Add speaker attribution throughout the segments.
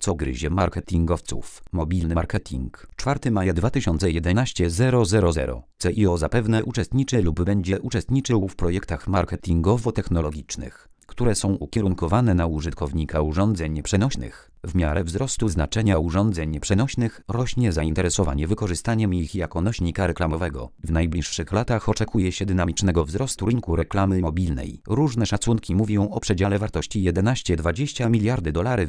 Speaker 1: Co gryzie marketingowców? Mobilny marketing. 4 maja 2011 000. CIO zapewne uczestniczy lub będzie uczestniczył w projektach marketingowo-technologicznych, które są ukierunkowane na użytkownika urządzeń przenośnych. W miarę wzrostu znaczenia urządzeń przenośnych rośnie zainteresowanie wykorzystaniem ich jako nośnika reklamowego. W najbliższych latach oczekuje się dynamicznego wzrostu rynku reklamy mobilnej. Różne szacunki mówią o przedziale wartości 11-20 miliardy dolarów w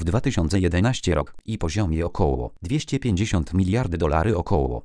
Speaker 1: 2011 rok i poziomie około 250 miliardy dolarów około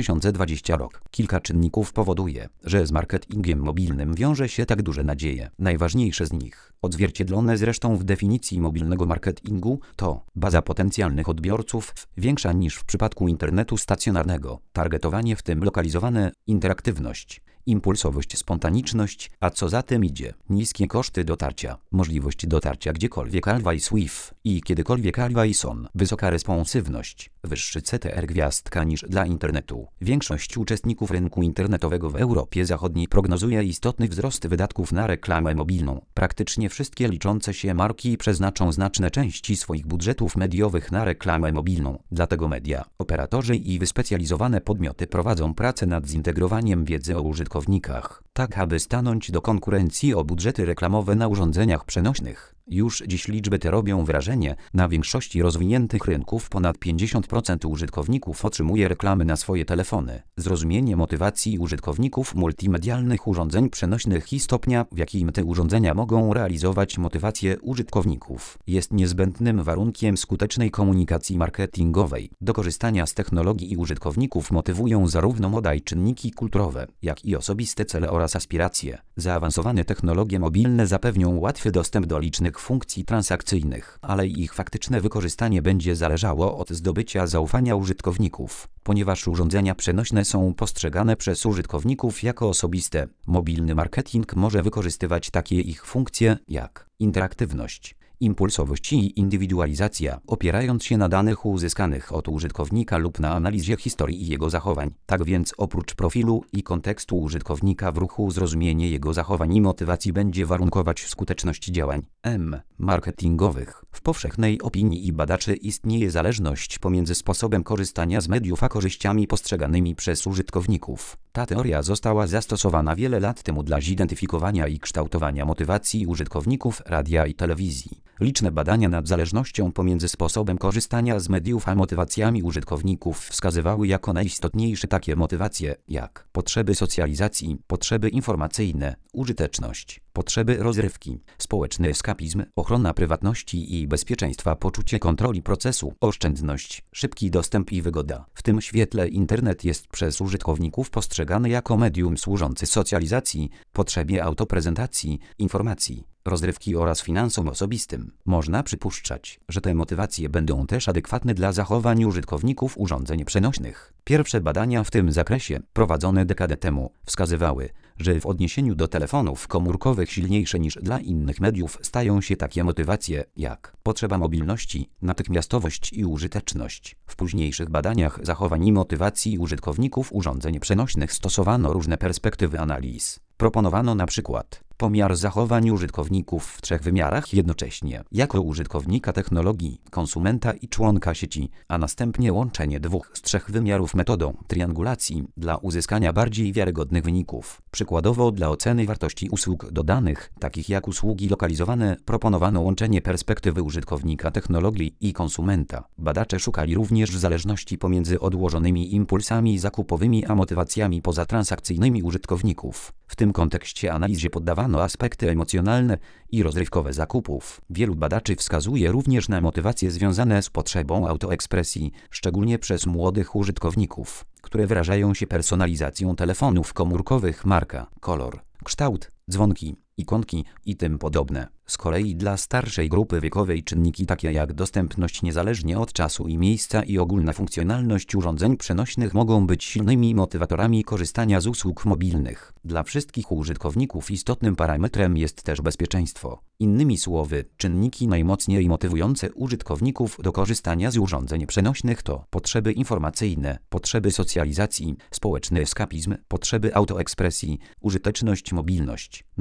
Speaker 1: 2020 rok. Kilka czynników powoduje, że z marketingiem mobilnym wiąże się tak duże nadzieje. Najważniejsze z nich, odzwierciedlone zresztą w definicji mobilnego marketingu, to baza potencjalnych odbiorców, większa niż w przypadku internetu stacjonarnego, targetowanie w tym lokalizowane, interaktywność, impulsowość, spontaniczność, a co za tym idzie, niskie koszty dotarcia, możliwość dotarcia gdziekolwiek always with i kiedykolwiek always on, wysoka responsywność, wyższy CTR gwiazdka niż dla internetu. Większość uczestników rynku internetowego w Europie Zachodniej prognozuje istotny wzrost wydatków na reklamę mobilną. Praktycznie wszystkie liczące się marki przeznaczą znaczne części swoich budżetów mediowych na reklamę mobilną. Dlatego media, operatorzy i wyspecjalizowane podmioty prowadzą pracę nad zintegrowaniem wiedzy o użytkownikach, tak aby stanąć do konkurencji o budżety reklamowe na urządzeniach przenośnych. Już dziś liczby te robią wrażenie. Na większości rozwiniętych rynków ponad 50% użytkowników otrzymuje reklamy na swoje telefony. Zrozumienie motywacji użytkowników multimedialnych urządzeń przenośnych i stopnia, w jakim te urządzenia mogą realizować motywację użytkowników, jest niezbędnym warunkiem skutecznej komunikacji marketingowej. Do korzystania z technologii i użytkowników motywują zarówno moda i czynniki kulturowe, jak i osobiste cele oraz aspiracje. Zaawansowane technologie mobilne zapewnią łatwy dostęp do licznych funkcji transakcyjnych, ale ich faktyczne wykorzystanie będzie zależało od zdobycia zaufania użytkowników, ponieważ urządzenia przenośne są postrzegane przez użytkowników jako osobiste. Mobilny marketing może wykorzystywać takie ich funkcje jak interaktywność, impulsowość i indywidualizacja, opierając się na danych uzyskanych od użytkownika lub na analizie historii i jego zachowań. Tak więc oprócz profilu i kontekstu użytkownika w ruchu, zrozumienie jego zachowań i motywacji będzie warunkować skuteczność działań marketingowych. W powszechnej opinii i badaczy istnieje zależność pomiędzy sposobem korzystania z mediów a korzyściami postrzeganymi przez użytkowników. Ta teoria została zastosowana wiele lat temu dla zidentyfikowania i kształtowania motywacji użytkowników radia i telewizji. Liczne badania nad zależnością pomiędzy sposobem korzystania z mediów a motywacjami użytkowników wskazywały jako najistotniejsze takie motywacje jak potrzeby socjalizacji, potrzeby informacyjne, użyteczność, potrzeby rozrywki, społeczny eskapizm, ochrona prywatności i bezpieczeństwa, poczucie kontroli procesu, oszczędność, szybki dostęp i wygoda. W tym świetle internet jest przez użytkowników postrzegany jako medium służący socjalizacji, potrzebie autoprezentacji, informacji, rozrywki oraz finansom osobistym. Można przypuszczać, że te motywacje będą też adekwatne dla zachowań użytkowników urządzeń przenośnych. Pierwsze badania w tym zakresie, prowadzone dekadę temu, wskazywały, że w odniesieniu do telefonów komórkowych silniejsze niż dla innych mediów stają się takie motywacje jak potrzeba mobilności, natychmiastowość i użyteczność. W późniejszych badaniach zachowań i motywacji użytkowników urządzeń przenośnych stosowano różne perspektywy analiz. Proponowano na przykład pomiar zachowań użytkowników w 3 wymiarach jednocześnie, jako użytkownika technologii, konsumenta i członka sieci, a następnie łączenie 2 z 3 wymiarów metodą triangulacji dla uzyskania bardziej wiarygodnych wyników. Przykładowo dla oceny wartości usług dodanych, takich jak usługi lokalizowane, proponowano łączenie perspektywy użytkownika technologii i konsumenta. Badacze szukali również zależności pomiędzy odłożonymi impulsami zakupowymi a motywacjami pozatransakcyjnymi użytkowników. W tym kontekście analizie poddawano aspekty emocjonalne i rozrywkowe zakupów. Wielu badaczy wskazuje również na motywacje związane z potrzebą autoekspresji, szczególnie przez młodych użytkowników, które wyrażają się personalizacją telefonów komórkowych marka, kolor, kształt, dzwonki, ikonki i tym podobne. Z kolei dla starszej grupy wiekowej czynniki takie jak dostępność niezależnie od czasu i miejsca i ogólna funkcjonalność urządzeń przenośnych mogą być silnymi motywatorami korzystania z usług mobilnych. Dla wszystkich użytkowników istotnym parametrem jest też bezpieczeństwo. Innymi słowy, czynniki najmocniej motywujące użytkowników do korzystania z urządzeń przenośnych to potrzeby informacyjne, potrzeby socjalizacji, społeczny eskapizm, potrzeby autoekspresji, użyteczność, mobilność, natychmiastowość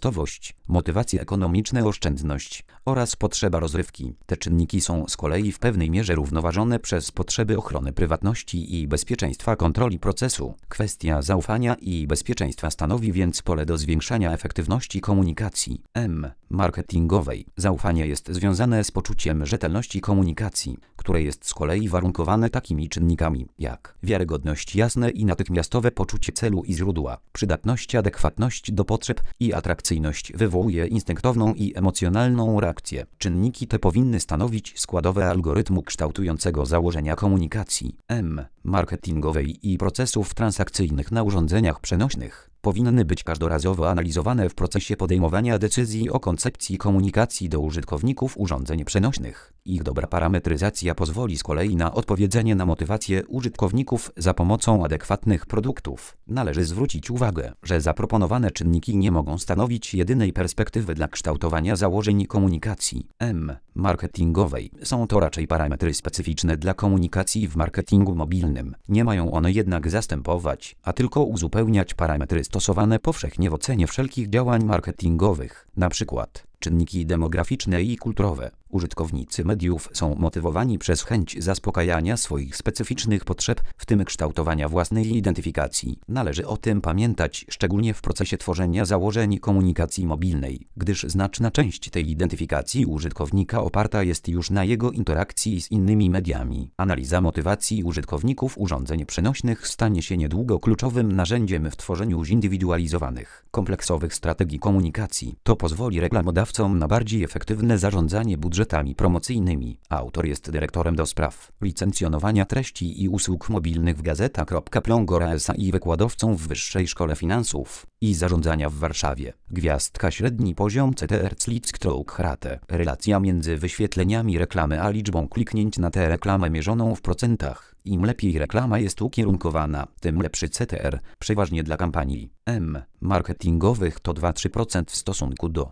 Speaker 1: natychmiastowość, motywacje ekonomiczne, oszczędność oraz potrzeba rozrywki. Te czynniki są z kolei w pewnej mierze równoważone przez potrzeby ochrony prywatności i bezpieczeństwa kontroli procesu. Kwestia zaufania i bezpieczeństwa stanowi więc pole do zwiększania efektywności komunikacji marketingowej. Zaufanie jest związane z poczuciem rzetelności komunikacji, które jest z kolei warunkowane takimi czynnikami jak wiarygodność, jasne i natychmiastowe poczucie celu i źródła, przydatność, adekwatność do potrzeb i atrakcyjność wywołuje instynktowną i emocjonalną reakcję. Czynniki te powinny stanowić składowe algorytmu kształtującego założenia komunikacji marketingowej i procesów transakcyjnych na urządzeniach przenośnych. Powinny być każdorazowo analizowane w procesie podejmowania decyzji o koncepcji komunikacji do użytkowników urządzeń przenośnych. Ich dobra parametryzacja pozwoli z kolei na odpowiedzenie na motywacje użytkowników za pomocą adekwatnych produktów. Należy zwrócić uwagę, że zaproponowane czynniki nie mogą stanowić jedynej perspektywy dla kształtowania założeń komunikacji marketingowej. Są to raczej parametry specyficzne dla komunikacji w marketingu mobilnym. Nie mają one jednak zastępować, a tylko uzupełniać parametry stosowane powszechnie w ocenie wszelkich działań marketingowych, np. czynniki demograficzne i kulturowe. Użytkownicy mediów są motywowani przez chęć zaspokajania swoich specyficznych potrzeb, w tym kształtowania własnej identyfikacji. Należy o tym pamiętać, szczególnie w procesie tworzenia założeń komunikacji mobilnej, gdyż znaczna część tej identyfikacji użytkownika oparta jest już na jego interakcji z innymi mediami. Analiza motywacji użytkowników urządzeń przenośnych stanie się niedługo kluczowym narzędziem w tworzeniu zindywidualizowanych, kompleksowych strategii komunikacji. To pozwoli reklamodawcom na bardziej efektywne zarządzanie budżetami promocyjnymi. Autor jest dyrektorem do spraw licencjonowania treści i usług mobilnych w Gazeta.Plongora S.A. i wykładowcą w Wyższej Szkole Finansów i Zarządzania w Warszawie. Gwiazdka, średni poziom CTR/rate. Relacja między wyświetleniami reklamy a liczbą kliknięć na tę reklamę mierzoną w procentach. Im lepiej reklama jest ukierunkowana, tym lepszy CTR, przeważnie dla kampanii marketingowych to 2-3% w stosunku do